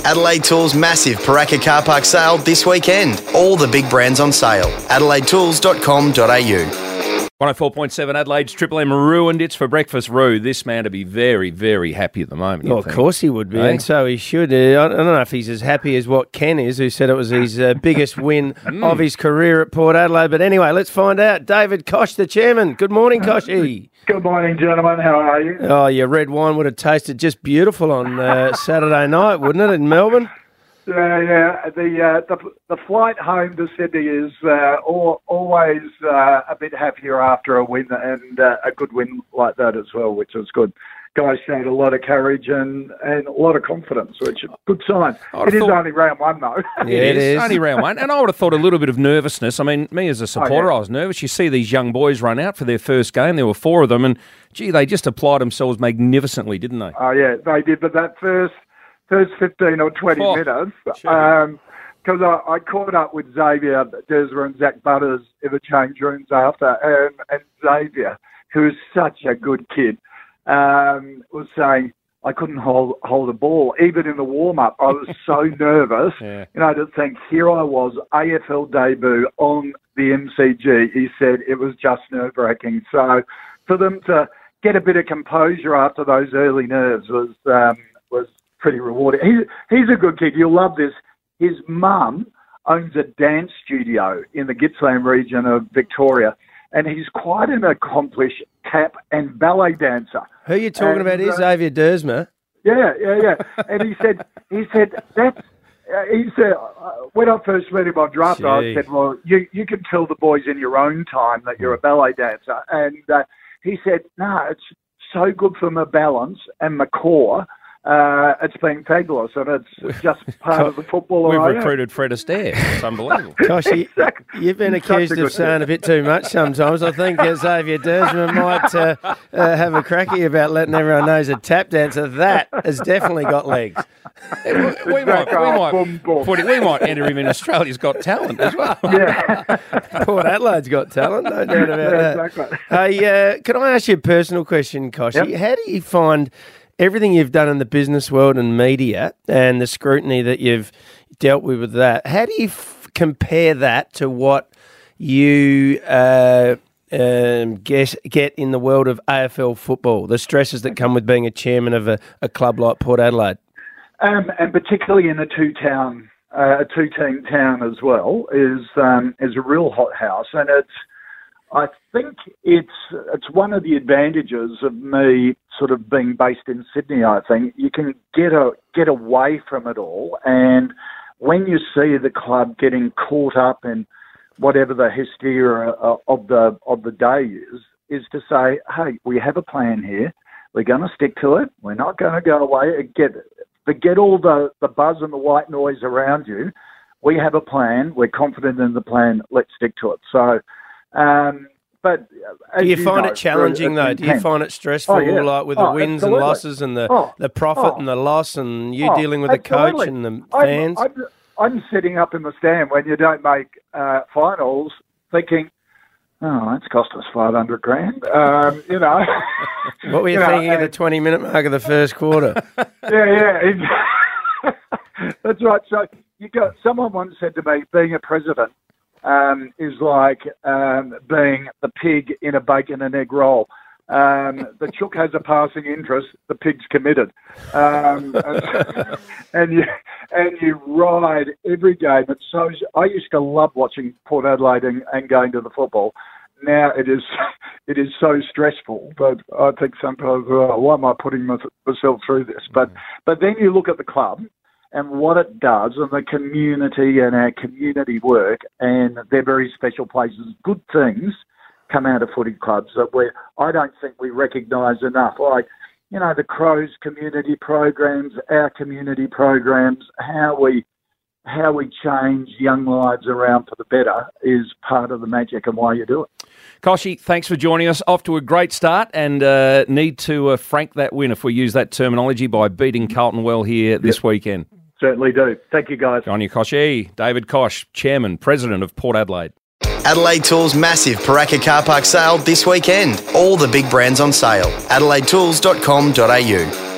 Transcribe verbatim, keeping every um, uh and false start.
Adelaide Tools' massive Paraka car park sale this weekend. All the big brands on sale. adelaide tools dot com dot a u. one oh four point seven Adelaide's Triple M ruined it for breakfast. Roo, this man to be very, very happy at the moment. Well, of course he would be, eh? and so he should. Uh, I don't know if he's as happy as what Ken is, who said it was his uh, biggest win of his career at Port Adelaide. But anyway, let's find out. David Koch, the chairman. Good morning, Koshy. Good morning, gentlemen. How are you? Oh, your red wine would have tasted just beautiful on uh, Saturday night, wouldn't it, in Melbourne? Yeah, yeah. The uh, the the flight home to Sydney is uh, al- always uh, a bit happier after a win, and uh, a good win like that as well, which is good. Guys showed a lot of courage and, and a lot of confidence, which is a good sign. It is thought- only round one, though. Yeah, it is. Only round one. And I would have thought a little bit of nervousness. I mean, me as a supporter, Oh, yeah. I was nervous. You see these young boys run out for their first game. There were four of them, and, gee, they just applied themselves magnificently, didn't they? Oh, yeah, they did. But that first first fifteen or twenty Oh, minutes, sure. um, because I, I caught up with Xavier Dersma and Zach Butters in the change rooms after, and, and Xavier, who is such a good kid, um, was saying, I couldn't hold hold a ball. Even in the warm-up, I was so nervous, Yeah. you know, to think, here I was, A F L debut on the M C G. He said it was just nerve-wracking. So for them to get a bit of composure after those early nerves was um, was pretty rewarding. He, he's a good kid. You'll love this. His mum owns a dance studio in the Gippsland region of Victoria, and he's quite an accomplished tap and ballet dancer. Who are you talking And, about is uh, Xavier Dersma. Yeah, yeah, yeah. And he said, he said that's. Uh, he said uh, when I first met him on draft, Gee. I said, "Well, you you can tell the boys in your own time that you're a ballet dancer." And uh, he said, "No, it's so good for my balance and my core. Uh, it's been fabulous, and it's just part of the football." We've I am." recruited Fred Astaire. It's unbelievable. Gosh, you, Exactly. you've been He's such accused a of good saying a bit too much sometimes. I think uh, Xavier Dersma might uh, uh, have a cracky about letting everyone know he's a tap dancer. That has definitely got legs. we, might, we, Exactly. might Boom, boom. put it, we might enter him in Australia's Got Talent as well. Yeah, Port Adelaide's got talent, no doubt about yeah, that. exactly. Hey, uh, can I ask you a personal question, Koshy? Yep. How do you find everything you've done in the business world and media and the scrutiny that you've dealt with with that? How do you f- compare that to what you uh, um, get, get in the world of A F L football, the stresses that come with being a chairman of a, a club like Port Adelaide? Um, and particularly in a two-town, uh, a two-team town as well, is um, is a real hothouse, and it's. I think it's it's one of the advantages of me sort of being based in Sydney. I think you can get a get away from it all, and when you see the club getting caught up in whatever the hysteria of the of the day is, is to say, hey, we have a plan here. We're going to stick to it. We're not going to go away and get forget all the, the buzz and the white noise around you. We have a plan. We're confident in the plan. Let's stick to it. So. Um, but as Do you find know, it challenging, it's though? Do you intense. find it stressful, Oh, yeah. like with the Oh, wins absolutely. and losses and the, Oh, the profit oh. and the loss and you Oh, dealing with the coach absolutely. and the I'm- fans? I'm, I'm sitting up in the stand when you don't make uh, finals, thinking, "Oh, that's cost us five hundred grand." Um, you know, What were you, you know, thinking at the and- twenty-minute mark of the first quarter? yeah, yeah, that's right. So you got someone once said to me, being a president um, is like um, being the pig in a bacon and egg roll. Um, the chook has a passing interest, the pig's committed, um, and, and you and you ride every game. It's so I used to love watching Port Adelaide and, and going to the football. Now it is it is so stressful, but I think sometimes, oh, why am I putting myself through this? But but then you look at the club and what it does and the community and our community work, and they're very special places. Good things come out of footy clubs that we I don't think we recognise enough. Like, you know, the Crows community programs, our community programs, how we how we change young lives around for the better is part of the magic and why you do it. Koshy, thanks for joining us. Off to a great start, and uh, need to uh, frank that win, if we use that terminology, by beating Carlton well here this yep. weekend. Certainly do. Thank you, guys. Good on you, Koshy. David Koch, Chairman, President of Port Adelaide. Adelaide Tools' massive Paraka car park sale this weekend. All the big brands on sale. adelaide tools dot com dot a u.